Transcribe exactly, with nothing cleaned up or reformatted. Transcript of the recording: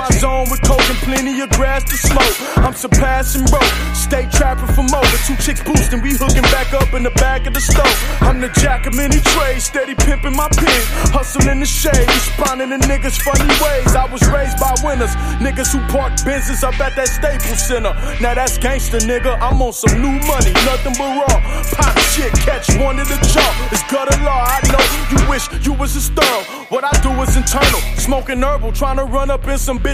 my zone with coke and plenty of grass to smoke. I'm surpassing broke, stay trapping for more. The two chicks boosting, we hooking back up in the back of the stove. I'm the jack of many trades, steady pimping my pen. Hustle in the shade, responding to niggas funny ways. I was raised by winners, niggas who park Benzes up at that Staples Center. Now that's gangster, nigga, I'm on some new money, nothing but raw. Pop shit, catch one in the jaw. It's gutter law, I know you wish you was a star. What I do is internal, smoking herbal, trying to run up in some bitch